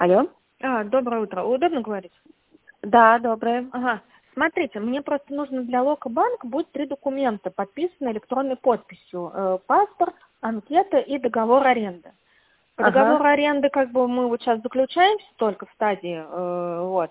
Алло? Доброе утро. Удобно говорить? Да, доброе. Ага. Смотрите, мне просто нужно для Локо-банк будет 3 документа, подписанные электронной подписью. Паспорт, анкета и договор аренды. По Ага. договору аренды как бы мы вот сейчас заключаемся только в стадии, вот.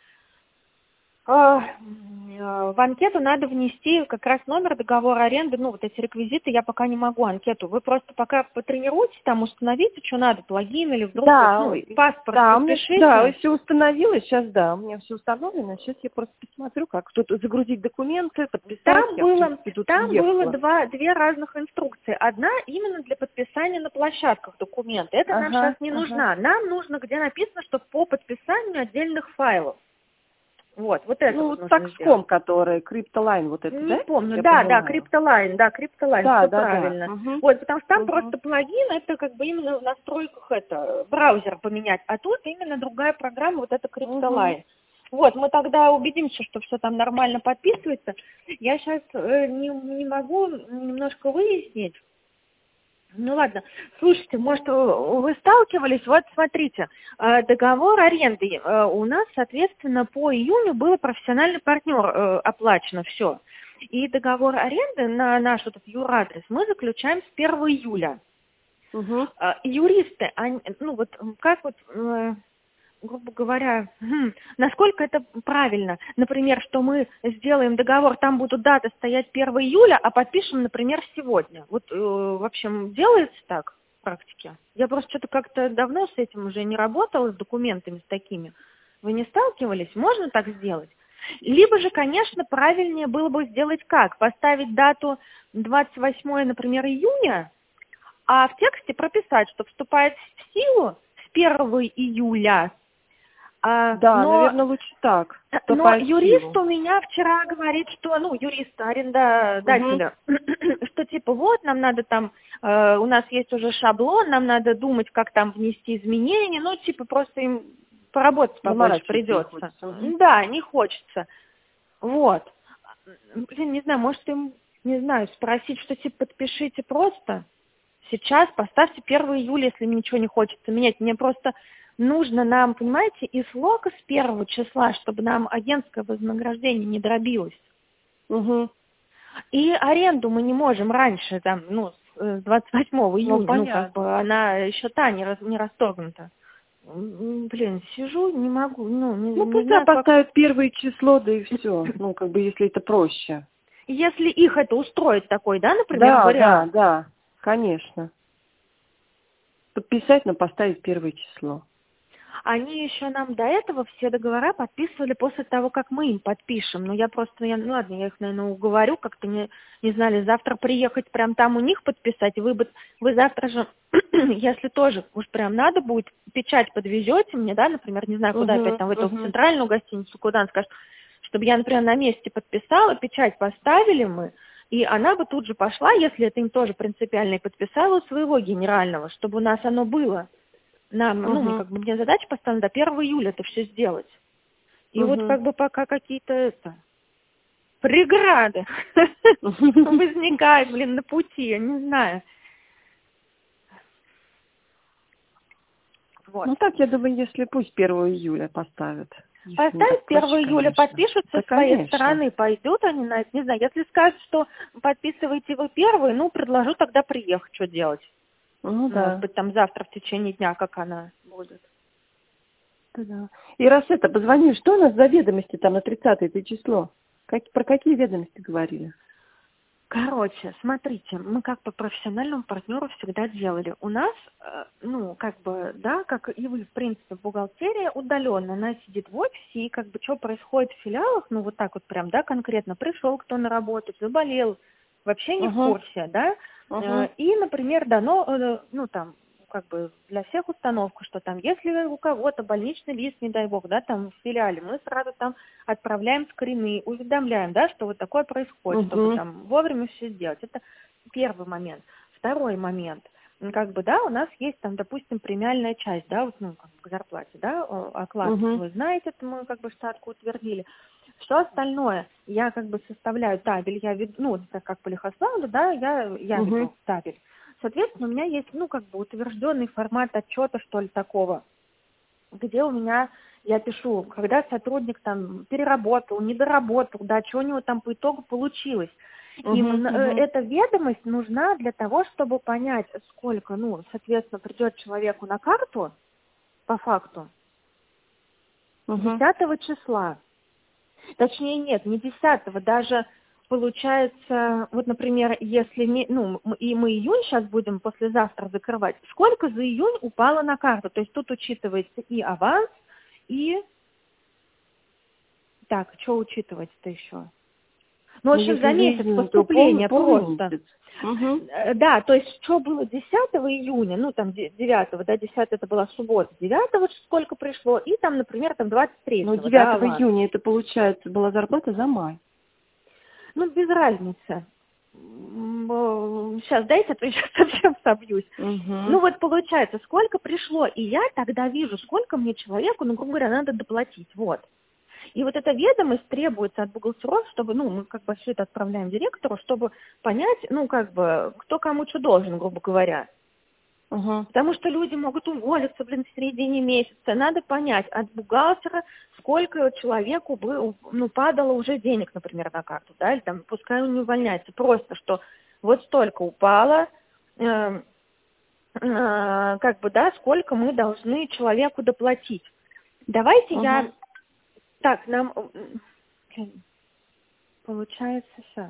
В анкету надо внести как раз номер договора аренды, ну, вот эти реквизиты я пока не могу, анкету. Вы просто пока потренируйтесь, там установите, что надо, логин или вдруг, Да, вот, ну, паспорт да, подпишите. да, все установила, сейчас, да, у меня все установлено, сейчас я просто посмотрю, как тут загрузить документы, подписать, я, в принципе, тут Там было въехала. две разных инструкции. Одна именно для подписания на площадках документа. Это нам сейчас Ага, не ага. нужна. Нам нужно, где написано, что по подписанию отдельных файлов. Вот это Ну, вот вот нужно сделать. такском, который, криптолайн вот это, Не да? помню, Я да, понимаю. криптолайн, Да, все да, да. правильно. Угу. Вот, потому что там Угу. просто плагин, это как бы именно в настройках браузер поменять, а тут именно другая программа, вот это Угу. криптолайн. Вот, мы тогда убедимся, что все там нормально подписывается. Я сейчас не могу немножко выяснить. Ну ладно, слушайте, может, вы сталкивались, вот смотрите, договор аренды у нас, соответственно, по июню было профессиональный партнер оплачено все. И договор аренды на наш вот этот юрадрес мы заключаем с 1 июля. Угу. Юристы, они, ну вот как вот, грубо говоря, насколько это правильно? Например, что мы сделаем договор, там будут даты стоять 1 июля, а подпишем, например, сегодня. Вот, в общем, делается так в практике? Я просто что-то как-то давно с этим уже не работала, с документами с такими. Вы не сталкивались? Можно так сделать? Либо же, конечно, правильнее было бы сделать как? Поставить дату 28, например, июня, а в тексте прописать, что вступает в силу с 1 июля. Да, наверное, лучше так. Но Вступает в юрист силу. у меня вчера говорит, что, юрист, Угу. арендодателя, что типа вот, нам надо там, у нас есть уже шаблон, нам надо думать, как там внести изменения, типа просто им поработать побольше Заморачиваться не придется. хочется. Угу. Да, не хочется. Вот. Блин, не знаю, может им, не знаю, спросить, что типа подпишите просто. Сейчас поставьте 1 июля, если ничего не хочется менять. Мне просто нужно нам, понимаете, из лока с 1 числа, чтобы нам агентское вознаграждение не дробилось. Угу. И аренду мы не можем раньше, с 28 Ну, июня, понятно. она еще та не расторгнута. Блин, сижу, не могу, Ну, не пусть да, знаю, как. поставят первое число, да и все. Ну, если это проще. Если их это устроит такой, да, например, Да, да, вариант. да, конечно. Подписать, но поставить первое число. Они еще нам до этого все договора подписывали после того, как мы им подпишем. Я ладно, я их, наверное, уговорю, как-то не знали, завтра приехать прям там у них подписать. Вы завтра же, если тоже уж прям надо будет, печать подвезете мне, да, например, не знаю, куда опять Угу, там, в эту в угу, центральную гостиницу, куда он скажет, чтобы я, например, на месте подписала, печать поставили мы, и она бы тут же пошла, если это им тоже принципиально, и подписала у своего генерального, чтобы у нас оно было. угу, Мне задача поставлена до 1 июля это все сделать. И вот угу. пока какие-то преграды возникают, на пути, я не знаю. Вот. Ну, так, я думаю, если пусть 1 июля поставят. Если не Поставить так 1 проще, июля, конечно. подпишут Да, со своей конечно. стороны, пойдут они на это, не знаю. Если скажут, что подписываете вы первый, предложу тогда приехать, что делать. Ну, Может да. быть, там завтра в течение дня, как она будет. Да. И раз это, позвони, что у нас за ведомости там на 30-е это число? Про какие ведомости говорили? Короче, смотрите, мы как по профессиональному партнеру всегда делали. У нас, как и вы, в принципе, бухгалтерия удаленно. Она сидит в офисе, и что происходит в филиалах, вот так вот прям, да, конкретно, пришел кто на работу, заболел, вообще не в Угу, курсе, да. угу, И, например, для всех установка, что там, если у кого-то больничный лист, не дай бог, да, там в филиале, мы сразу там отправляем скрины, уведомляем, да, что вот такое происходит, чтобы угу, там вовремя все сделать. Это первый момент. Второй момент. У нас есть там, допустим, премиальная часть, да, к зарплате, да, оклад, угу, вы знаете, это мы штатку утвердили. Все остальное я составляю табель, я веду, как по Лихославлю, да, я угу, веду табель. Соответственно, у меня есть, утвержденный формат отчета, что ли, такого. где у меня, я пишу, когда сотрудник там переработал, недоработал, да, что у него там по итогу получилось. Эта ведомость нужна для того, чтобы понять, сколько, ну, соответственно, придет человеку на карту, по факту, 10 числа. Точнее, нет, не 10, даже получается, вот, например, если мы июнь сейчас будем послезавтра закрывать, сколько за июнь упало на карту? То есть тут учитывается и аванс, и... Так, что учитывать-то еще? Ну, в общем, за месяц поступления просто. Да, то есть, что было 10 июня, ну, там, 9, да, 10 это была суббота, 9 вот сколько пришло, и там, например, там 23. Ну, 9 да, июня это, получается, была зарплата за май. Ну, без разницы. Сейчас, дайте, а то я сейчас совсем собьюсь. Ну, вот получается, сколько пришло, и я тогда вижу, сколько мне человеку, ну, грубо говоря, надо доплатить, вот. И вот эта ведомость требуется от бухгалтеров, чтобы, ну, мы как бы все это отправляем директору, чтобы понять, ну, как бы, кто кому что должен, грубо говоря. Потому что люди могут уволиться, в середине месяца. Надо понять от бухгалтера, сколько человеку бы, ну, падало уже денег, например, на карту, да, или там, пускай он не увольняется. Просто, что вот столько упало, как бы, да, сколько мы должны человеку доплатить. Давайте я... Так, нам... Получается, сейчас.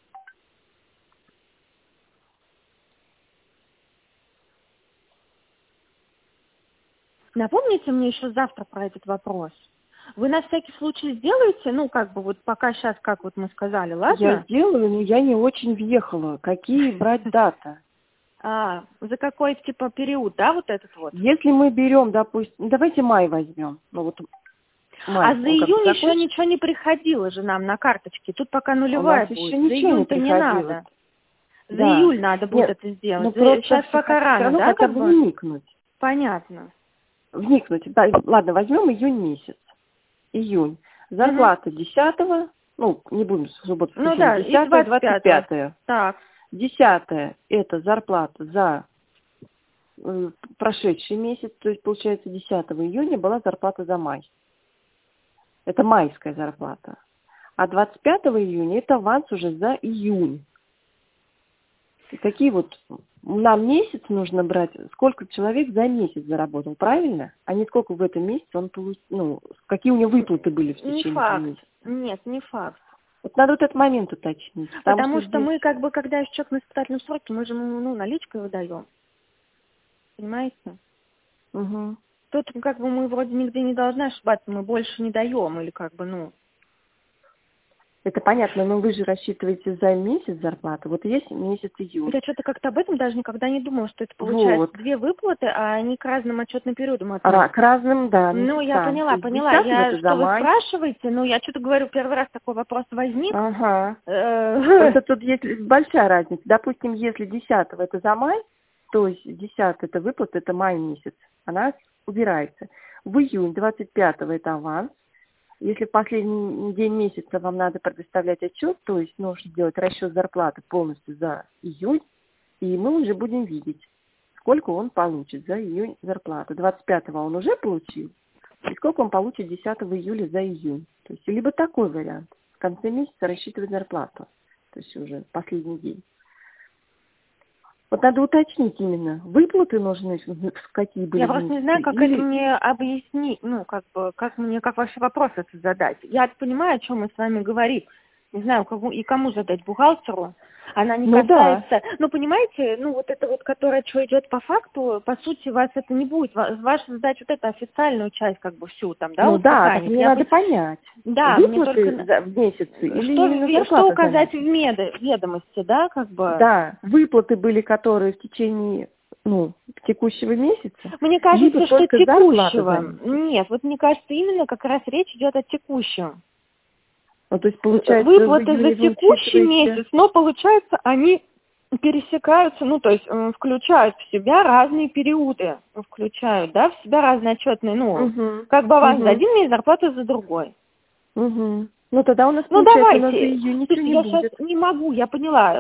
Напомните мне еще завтра про этот вопрос. Вы на всякий случай сделаете, ну, как бы, вот пока сейчас, как вот мы сказали, ладно? Я сделаю, но я не очень въехала. Какие брать дата? За какой, типа, период, да, вот этот вот? Если мы берем, допустим, давайте май возьмем. Ну, вот май, за июнь еще ничего не приходило же нам на карточке. Тут пока нулевая будет. Еще ничего за июнь-то не надо. За июль надо будет это сделать. Сейчас пока рано, да? Хотя бы вникнуть. Понятно. Вникнуть. Да, ладно, возьмем июнь месяц. Июнь. Зарплата 10-го, ну, не будем с субботы, ну да, 10-е, 25-е. Так. 10-е это зарплата за прошедший месяц, то есть, получается, 10 июня была зарплата за май. Это майская зарплата. А 25 июня это аванс уже за июнь. И такие вот на месяц нужно брать, сколько человек за месяц заработал, правильно? А не сколько в этом месяце он получил, ну, какие у него выплаты были в течение месяца. Нет, не факт. Вот надо вот этот момент уточнить. Потому что мы, как бы, когда есть человек на испытательном сроке, мы же, ну, наличкой выдаем. Понимаете? Тут, как бы, мы вроде нигде не должны ошибаться, мы больше не даем, или как бы, ну... Это понятно, но вы же рассчитываете за месяц зарплату. Вот есть месяц июнь. Я что-то как-то об этом даже никогда не думала, что это получается две выплаты, а они к разным отчетным периодам относятся. К разным, да. Ну, я поняла. Я, что вы спрашиваете, ну, я что-то говорю, первый раз такой вопрос возник. Просто тут есть большая разница. Допустим, если 10-го это за май, то есть 10-й это выплата, это май месяц. Она убирается. В июнь 25-го это аванс. Если в последний день месяца вам надо предоставлять отчет, то есть нужно сделать расчет зарплаты полностью за июнь, и мы уже будем видеть, сколько он получит за июнь зарплату. 25-го он уже получил, и сколько он получит 10 июля за июнь. То есть либо такой вариант, в конце месяца рассчитывать зарплату, то есть уже последний день. Вот надо уточнить именно, выплаты нужны, какие были. Я просто не знаю, как это мне объяснить, ну, как бы, как вообще вопрос это задать. Я понимаю, о чем мы с вами говорим. Не знаю, кому задать, бухгалтеру. Она не касается... Да. Ну, понимаете, ну, вот это вот, которое, что идет по факту, по сути, вас это не будет. Ваша задача вот эту официальную часть, как бы, всю там, да? Ну, да, так мне надо понять. Да, выплаты мне только... в месяце или что указать в ведомости, да, как бы? Да, выплаты были, которые в течение, ну, текущего месяца. Мне кажется, что текущего. Нет, вот мне кажется, именно как раз речь идет о текущем. Ну, то есть, получается, выплаты за текущий месяц, но, получается, они пересекаются, ну, то есть, включают в себя разные периоды, включают, да, в себя разные отчетные, ну, как бы аванс за один месяц, зарплата за другой. Ну, тогда у нас, получается, на июнь ничего не будет. Я сейчас не могу, я поняла,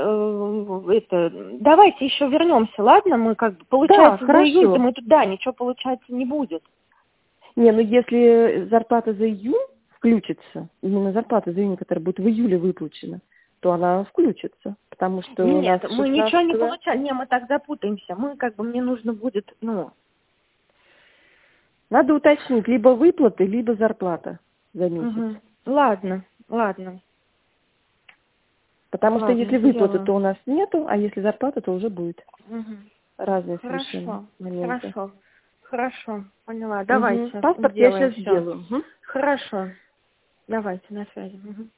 давайте еще вернемся, ладно, мы как бы, получается, за июнь мы тут, да, ничего, получается, не будет. Не, ну если зарплата за июнь включится, именно зарплата за июнь, которая будет в июле выплачена, то она включится, потому что у нас Нет, мы ничего не получаем. Не, мы так запутаемся. Мы как бы, мне нужно будет, ну... Надо уточнить, либо выплаты, либо зарплата за месяц. Угу. Ладно, ладно. Потому что Ладно, если выплаты, сделаю. то у нас нету, а если зарплата, то уже будет. Угу. Разные совершенно моменты. Хорошо, поняла. Давайте Паспорт я сделаем сейчас все. сделаю. Хорошо. Давайте, на связи. Угу.